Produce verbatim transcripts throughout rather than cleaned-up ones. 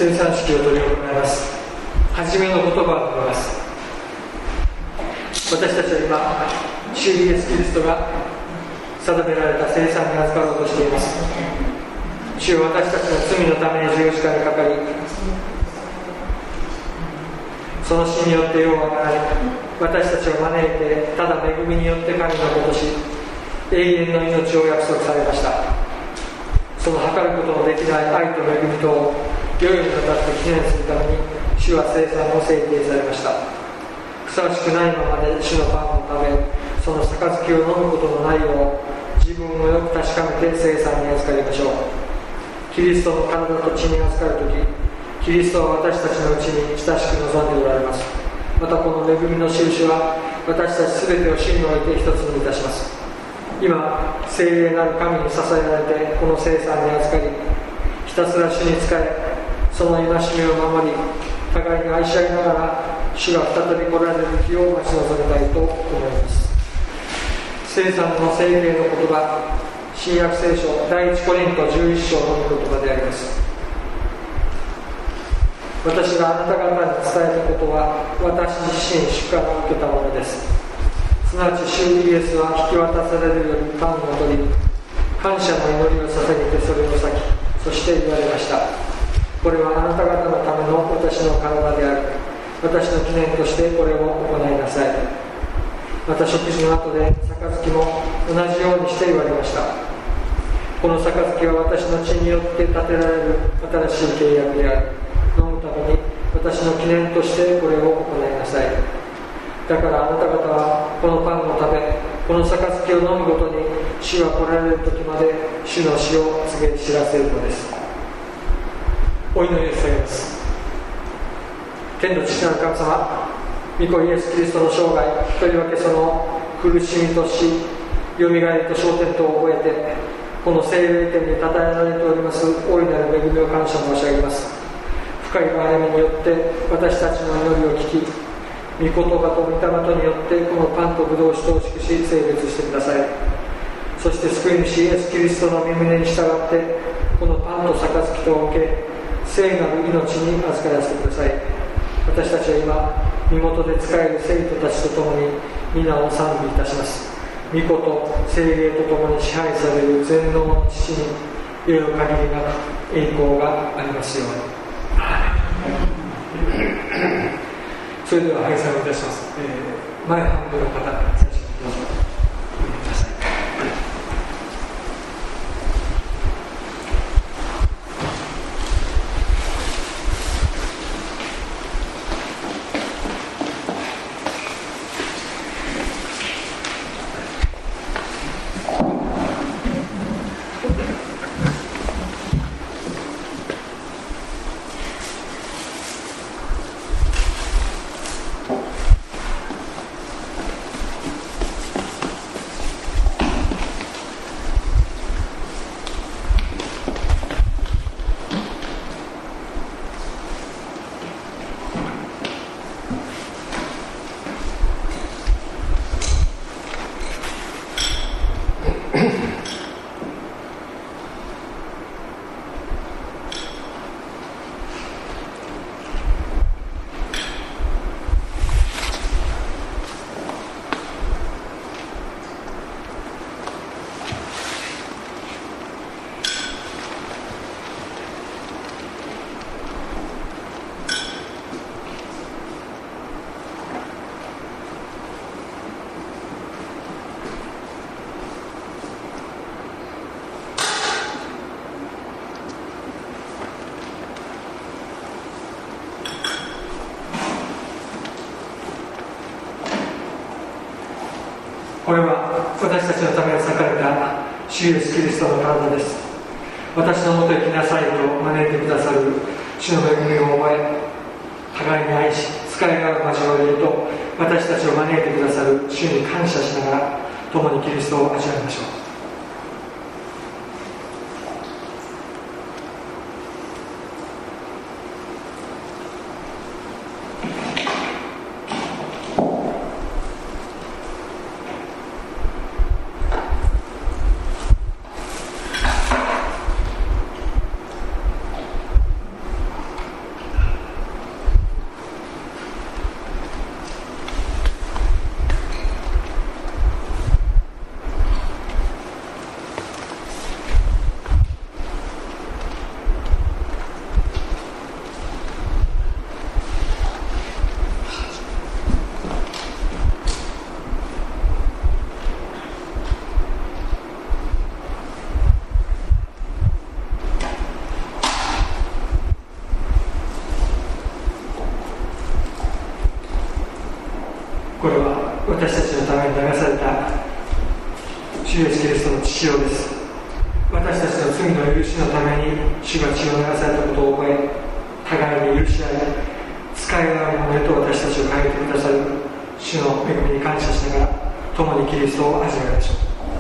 生産式を執り行います。はじめの言葉を述べます。私たちは今、主イエス・キリストが定められた生産に預かろうとしています。主よ、私たちの罪のために十字架にかかり、その死によって世をあがらい、私たちを招いて、ただ恵みによって神の子とし、永遠の命を約束されました。その計ることのできない愛と恵みと世々にわたって記念するために、主は生産を制定されました。ふさわしくないままで主のパンを食べ、その杯を飲むことのないよう、自分をよく確かめて生産に預かりましょう。キリストの体と血に預かるとき、キリストは私たちのうちに親しく望んでおられます。またこの恵みの印は、私たちすべてを主において一つにいたします。今、聖霊なる神に支えられて、この生産に預かり、ひたすら主に仕え、その戒めを守り、互いに愛し合いながら、主が再び来られる日を待ち望みたいと思います。生産の聖霊の言葉、新約聖書第一コリントじゅういっ章の御言葉であります。私があなた方に伝えたことは、私自身主から受けたものです。すなわち主イエスは引き渡されるよりパンを取り、感謝の祈りを捧げてそれを裂き、そして言われました。これはあなた方のための私の体である。私の記念としてこれを行いなさい。また食事の後で杯も同じようにして言われました。この杯は私の血によって立てられる新しい契約である。飲むために私の記念としてこれを行いなさい。だからあなた方はこのパンを食べ、この杯を飲むごとに主が来られる時まで主の死を告げ知らせるのです。お祈りをされます。天の父なる神様、御子イエス・キリストの生涯、とりわけその苦しみと死、よみがえりと昇天とを覚えて、この聖霊天にたたえられております大いなる恵みを感謝申し上げます。深い憐れみによって私たちの祈りを聞き、御言葉と御霊とによってこのパンとブドウ酒とを祝し聖別してください。そして救い主イエス・キリストの御胸に従ってこのパンと杯とを受け、聖なる命に預からせてください。私たちは今身元で仕える生徒たちと共に皆を賛美いたします。御子と聖霊と共に支配される全能の父にいろいろ限りなく栄光がありますように。それでは拝賛をいたします。えー、前半分の方、最初にどうぞお願いください。これは私たちのために裂かれた主イエス・キリストの体です。私のもとへ来なさいと招いてくださる主の恵みを覚え、互いに愛し使いがある交わりへと私たちを招いてくださる主に感謝しながら共にキリストを味わいましょう。 主イエスキリストの父親です。私たちの罪の許しのために主が血を流されたことを覚え、互いに許し合い、使い合うものへと私たちを変えてくださる主の恵みに感謝しながら、共にキリストを味わいましょう。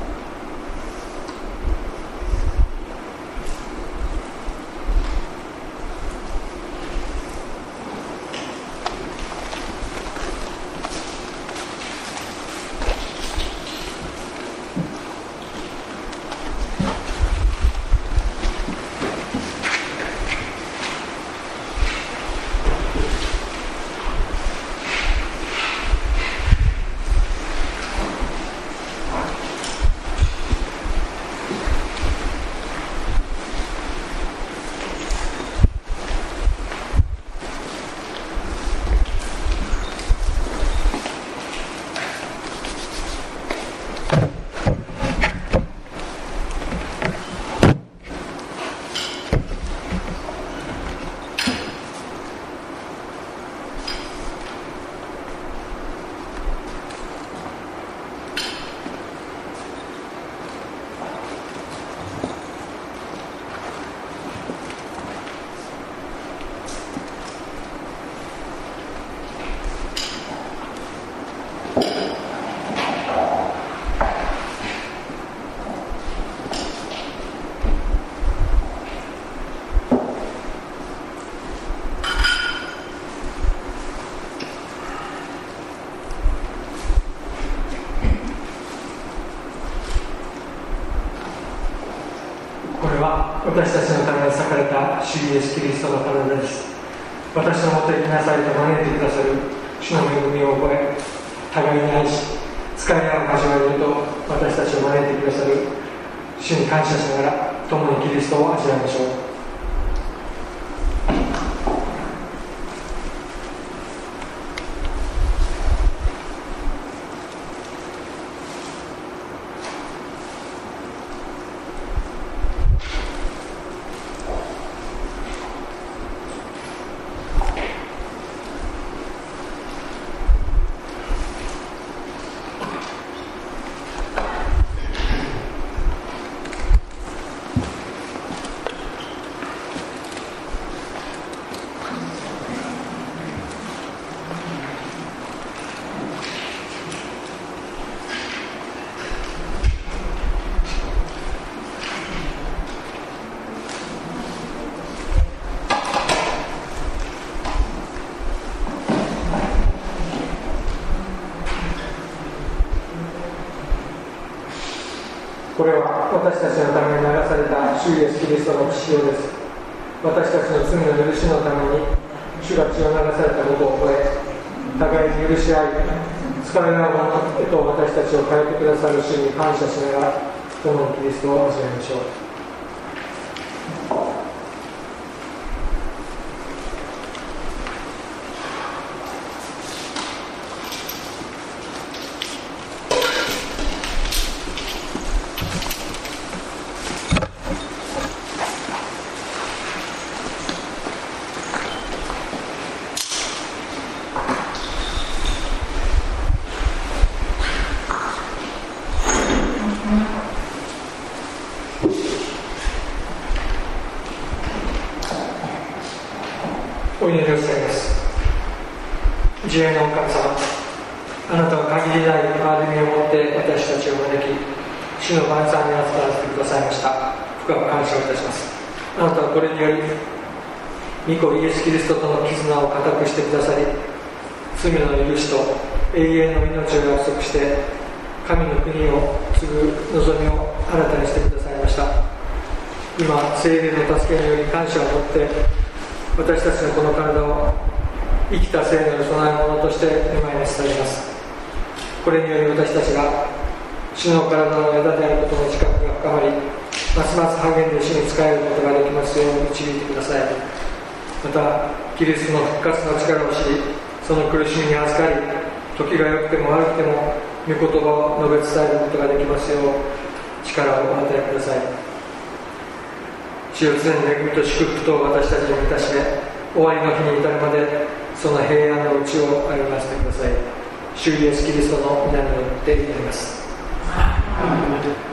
私たちのために裂かれた主イエスキリストの体です。私のもとへ来なさいと招いてくださる主の恵みを覚え、互いに愛し、使い合う交わりへと私たちを招いてくださる主に感謝しながら、共にキリストを味わいましょう。これは私たちのために流された主イエスキリストの血潮です。私たちの罪の許しのために主が血を流されたことを覚え、互いに許し合い、使い合うものへと私たちを変えてくださる主に感謝しながら、共にキリストを味わいましょう。お祈りをしたいます。慈愛のお神様、あなたは限りない憐れみを持って私たちを招き、主の晩餐に集まらせてくださいました。深く感謝をいたします。あなたはこれにより御子イエスキリストとの絆を固くしてくださり、罪の許しと永遠の命を約束して神の国を継ぐ望みを新たにしてくださいました。今、聖霊の助けにより感謝を持って私たちのこの体を生きた聖なる供え物として御前に伝えます。これにより私たちが主の体の枝であることの自覚が深まり、ますます励んで主に仕えることができますよう導いてください。またキリストの復活の力を知り、その苦しみに預かり、時が良くても悪くても御言葉を述べ伝えることができますよう力をお与えください。主を常に恵みと祝福と私たちに満たして、終わりの日に至るまでその平安のうちを歩ませてください。主イエスキリストの皆によって祈ります。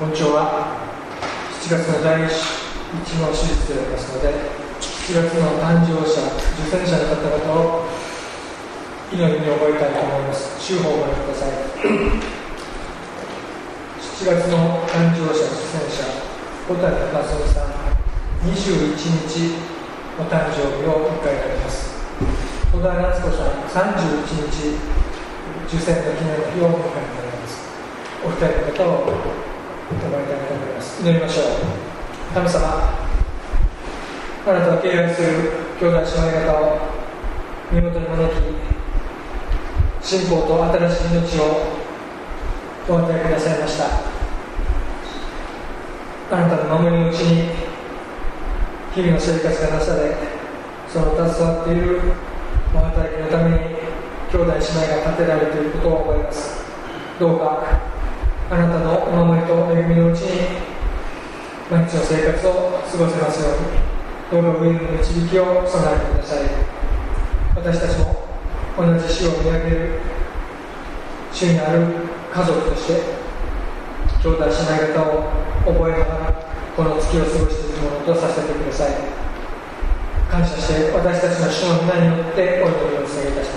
本庁はしちがつのだいいちの手術でありますので、しちがつの誕生者、受選者の方々を祈りに覚えたいと思います。週報をご覧ください。しちがつの誕生者、受選者、小谷和夫さん、にじゅういちにちお誕生日を迎えられます。戸田夏子さん、さんじゅういちにち受選の記念の日を迎えられます。お二人の方をいただきたいと思います。祈りましょう。神様、あなたは敬愛する兄弟姉妹方を見事に招き、信仰と新しい命をお与えくださいました。あなたの守りのうちに日々の生活がなされ、その携わっているお働きのために兄弟姉妹が立てられていることを覚えます。どうかあなたのお守りと恵みのうちに毎日の生活を過ごせますように、どうか上の導きを備えてください。私たちも同じ死を見上げる主にある家族として兄弟姉妹方を覚えながらこの月を過ごしていくものとさせてください。感謝して私たちの主の皆によってお祈りをお捧げいたします。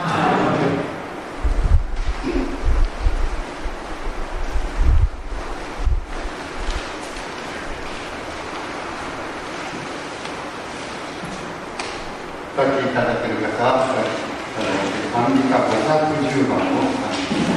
お書きいただける方は賛美歌ごひゃくじゅうばんを賛美します。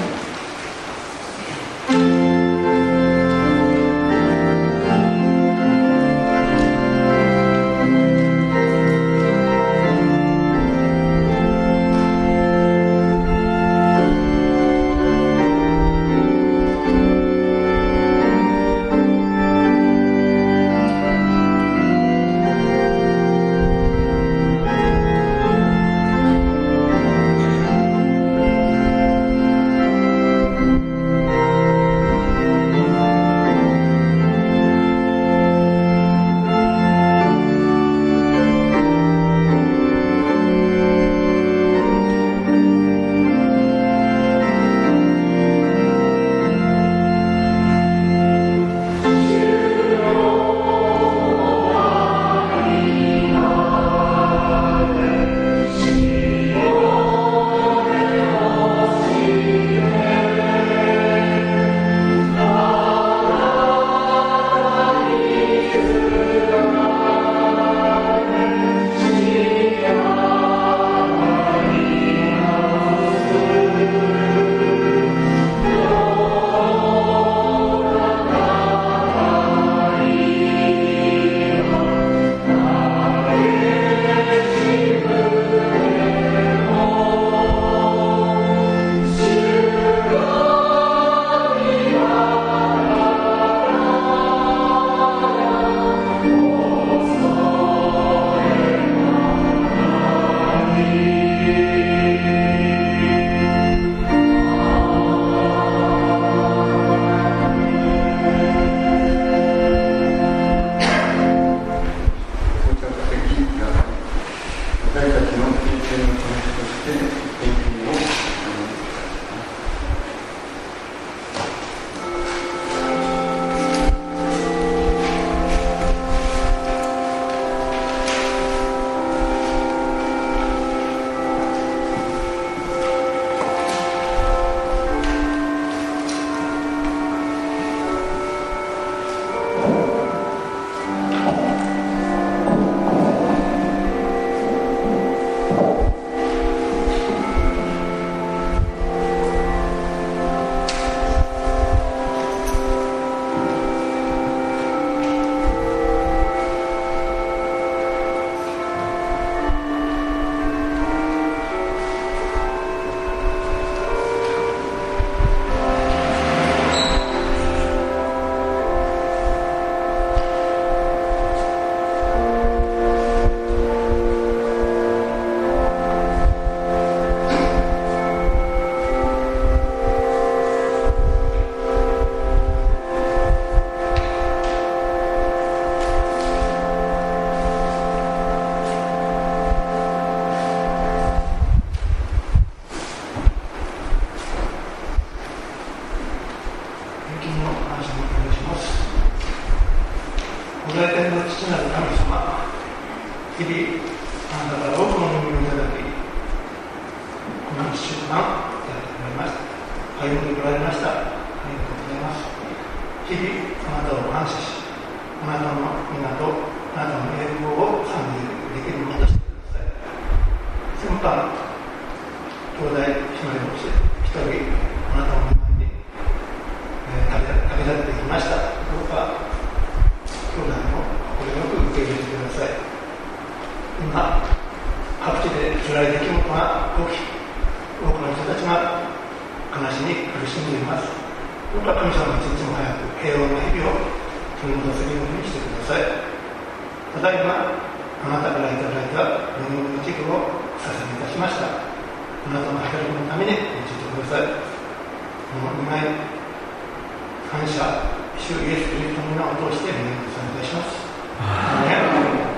あなたから多くの恵みをいただき、このいっしゅうかんやってまいりました。歩んでこられました。ありがとうございます。日々あなたを感謝し、あなたの皆とあなたの栄光を賛美できるものとしてください。その間、兄弟姉妹をして一人あなたの前に、えー、旅立ってきました。どうか兄弟もこれよく受け入れてください。今各地で辛い出来事が起き、多くの人たちが悲しみ苦しんでいます。どうか神様が一日も早く平穏な日々を取り戻せるようにしてください。ただいまあなたからいただいた恵みの一部を捧げいたしました。あなたの働きのために用いてください。この願い感謝、主イエス・キリストの名を通して願いを賛美いたします。アーメン。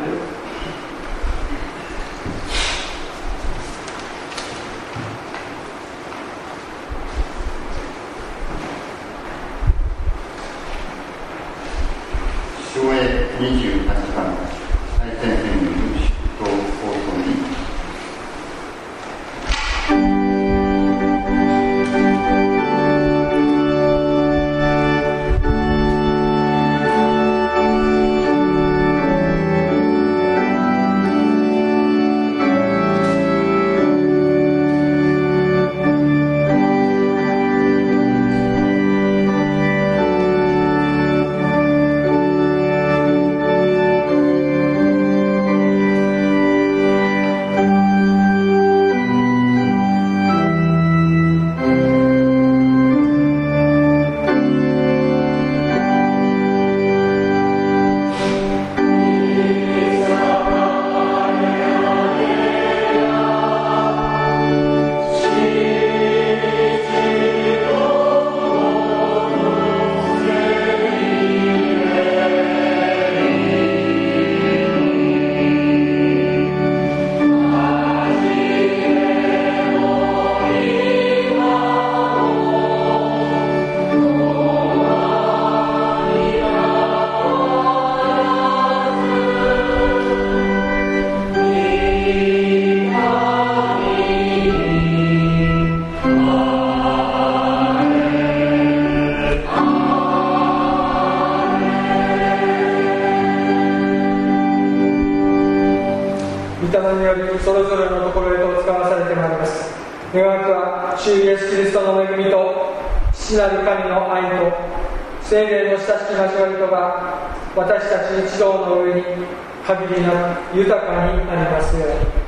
昭和にじゅうはちばん最前線にいる出頭放送にそれぞれのところへと使わされてまいります。願わくは主イエス・キリストの恵みと父なる神の愛と聖霊の親しき交わりとが私たち一同の上に限りなく豊かになりますように。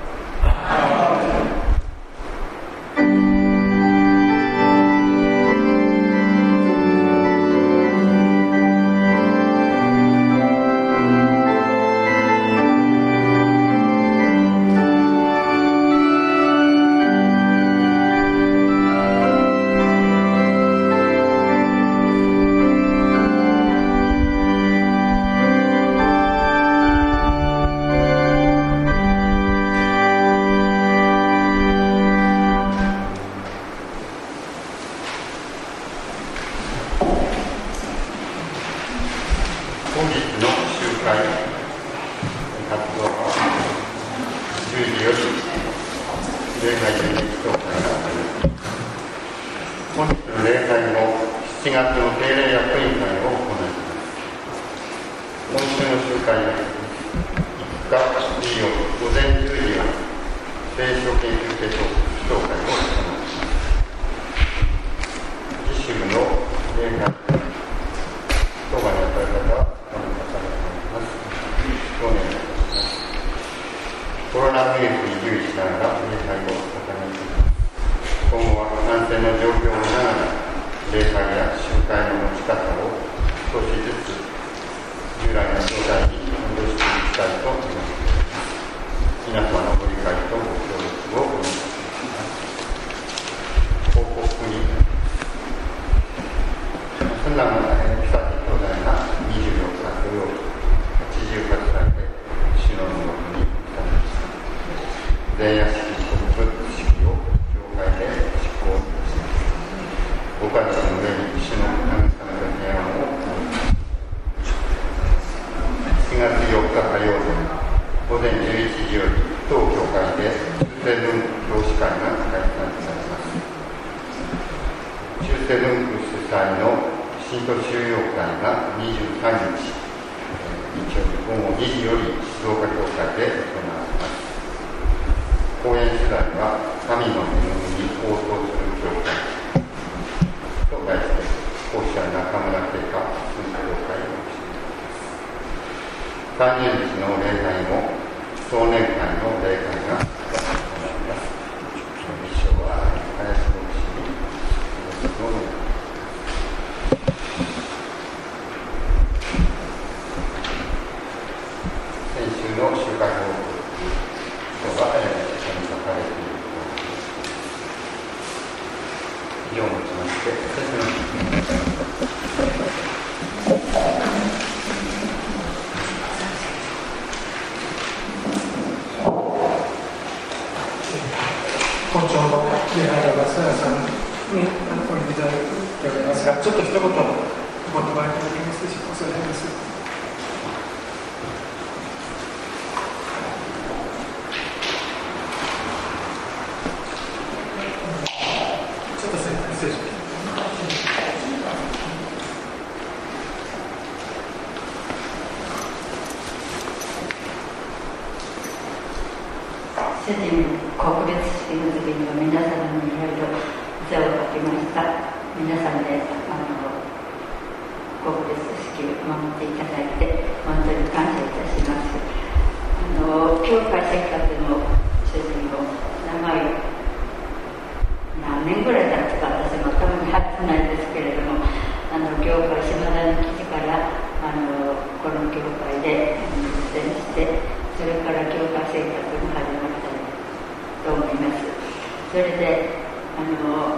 しがつよっか火曜日午前じゅういちじより当会で中世文教師会が開催されます。中世文具主催の信徒収容会がにじゅうさんにち日曜日午後にじより静岡教会で行われます。講演主題は神の恵みに応答する教会と題して講師は中村慶香文教会をしています。三年日の礼拝後、少年会の礼拝が行われます。一章は林牧師によろしくお願いします。先週の集会報告とは、えー、ここに書かれているとおりです。以上をもちまして、説明します。 本庁の礼拝の松永さんにお呼びいただいておりますが、ちょっと一言お言葉いただけますでしょうか。お願いします。ちょっと失礼します。 主人告別式の時には皆様にいろいろお世話をかけました。皆さんであの告別式を守っていただいて本当に感謝いたします。あの教会生活の主人も長い何年ぐらい経つか私も頭に入ってないですけれども、あの教会島田に来てからあのこの教会で実践して、それから教会生活が始まったと思います。それであの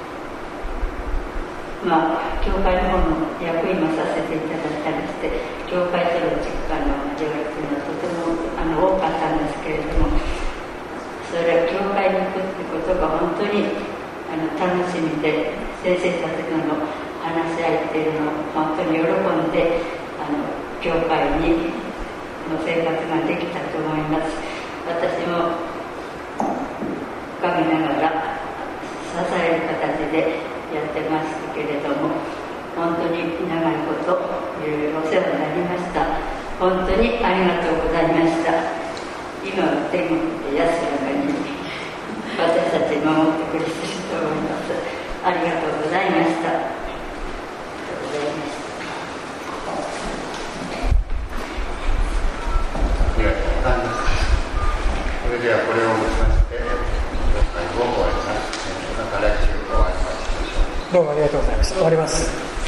まあ教会の方の役員もさせていただいたりして、教会との実感の交わりというのはとてもあの多かったんですけれども、それは教会に行くってことが本当にあの楽しみで、先生たちとの話し合いっていうのを本当に喜んであの教会にの生活ができたと思います。私も陰ながら支える形でやってましたけれども、本当に長いこといろいろお世話になりました。本当にありがとうございました。今は天国で安らかに私たち守ってくれていると思います。ありがとうございました。ありがとうございました。 ありがとうございます。それではこれをもちまして紹介を終わります。また来週お会いしましょう。 どうもありがとうございました。終わります。